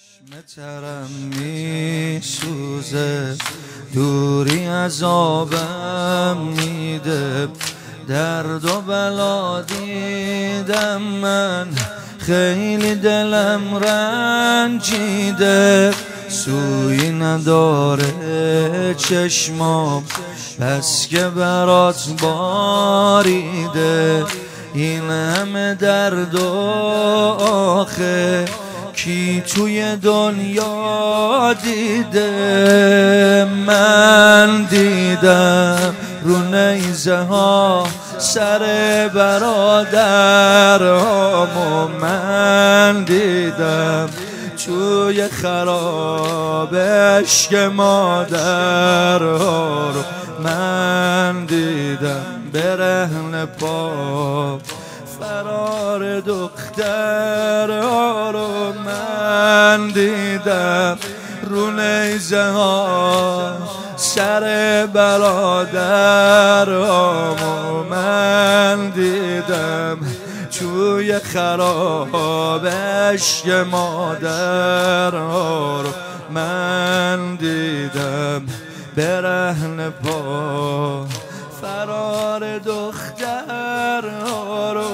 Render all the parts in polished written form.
چشم ترم می سوزه، دوری از آبم میده، درد و بلا دیدم من، خیلی دلم رنجیده، سویی نداره چشمام بس که برات باریده، این همه درد و آخه کی توی دنیا دیده؟ من دیدم رو نیزه ها سر برادرهامو، من دیدم توی خرابش که مادرها رو، من دیدم برهنه پا فرار دخترها رو، من دیدم رو نیزه ها سر برادرهامو، من دیدم توی خرابش که مادرها رو، من دیدم برهنه پا فرار دخترها رو.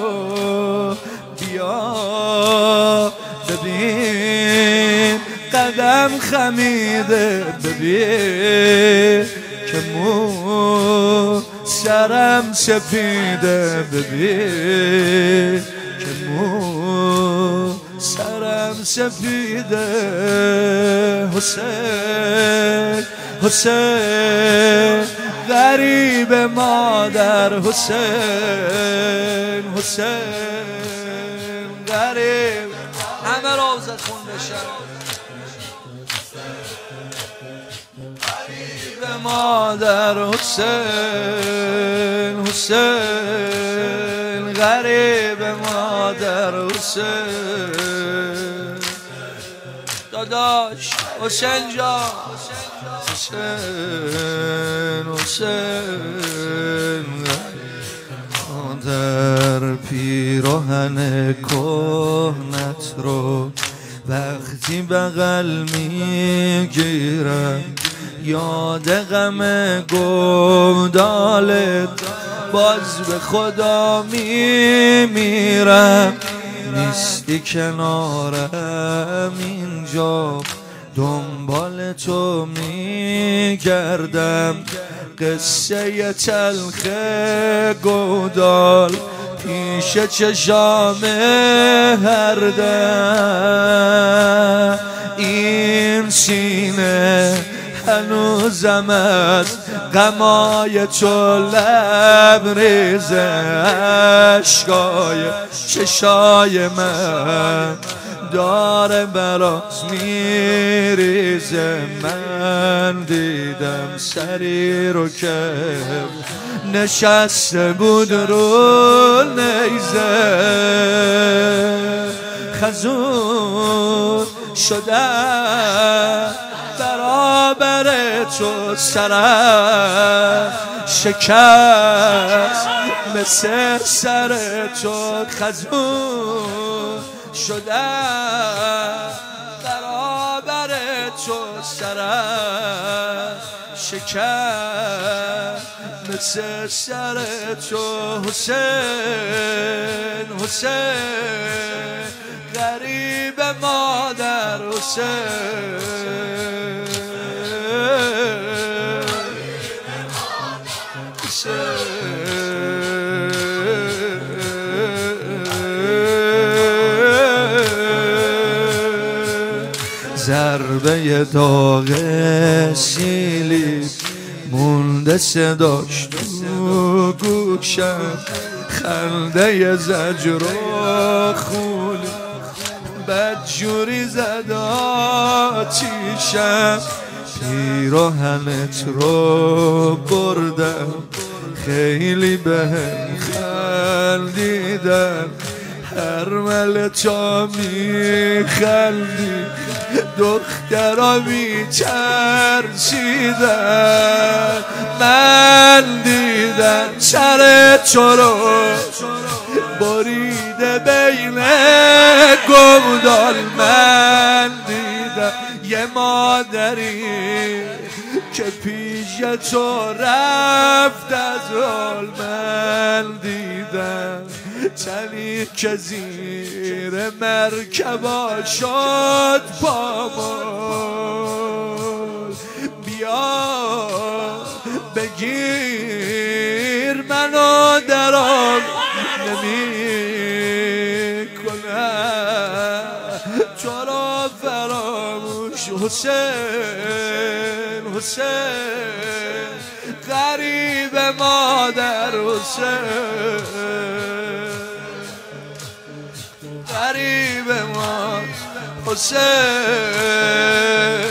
بیا ببین قدم خمیده، ببین که مو سرم سپیده، ببین که مو سرم سپیده. حسین حسین غریب مادر، حسین حسین غریب، همه روزت خونده شد غریب مادر، حسین حسین غریب مادر، حسین داداش حسین جان، حسین حسین در پیراهن کهنت رو وقتی بغل میگیرم، یاد غم گودالت باز به خدا میمیرم، نیستی کنارم اینجا دنبال تو میگردم، قصه تلخ گودال پیش چشام هر دم، این سینه هنوزم از غمای تو لبریزه، اشکای چشای من داره برات میریزه، من دیدم سری رو که نشسته بود رو نیزه، خزون شدم برابر تو، سرم شکست مثل سر تو، خزون شدم برابر تو، سرم شکست مثل سر تو، حسین حسین غریب مادر، حسین ضربه داغ سیلی مونده صداش تو گوشم، خنده زجر و خونی بدجوری زد آتیشم، پیراهنت رو بردم خیلی بهم خندیدن، هر مل تا میخندی دخترا میترسیدن، من دیدم سر تو رو بریده بین گودال، من دیدم یه مادری که پیش تو رفت از حال من دیدم چلی که زیر مرکبا شد پامال بیا بگیر منو در آن نمی کنم تو را فراموش حسین حسین غریب مادر حسین غریب ما حسین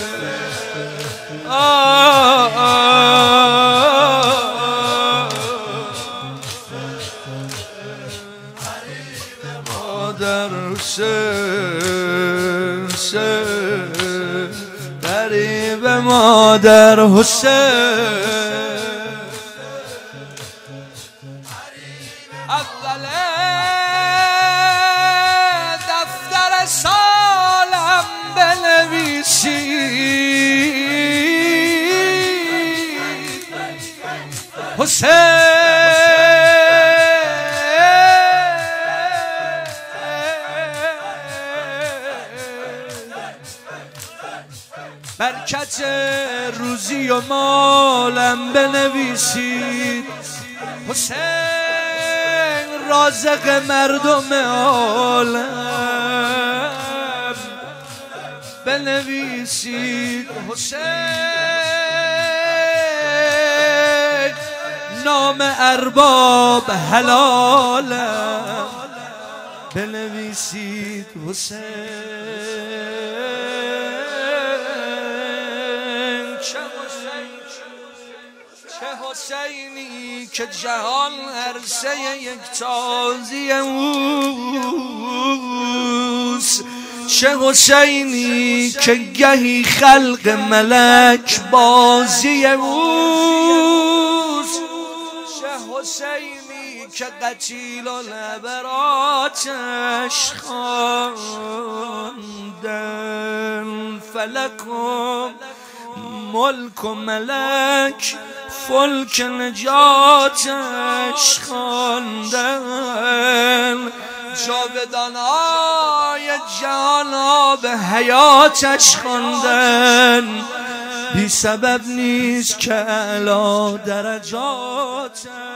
مادر حسین غریب مادر حسین اول دفتر سالم بنویسید حسین برکت روزی و مالم بنویسید حسین رازق مردم عالم بنویسید حسین نام ارباب حلالم بنویسید حسین چه حسینی که جهان عرصه یک تازی اوست چه حسینی که گهی خلق ملک بازی اوست چه حسینی که قتیل و لبراتش خواندن فلک و ملک و ملک فلک نجاتش خواندن جاودانای جهان آب حیاتش خواندن بی سبب نیست که اعلی درجاتش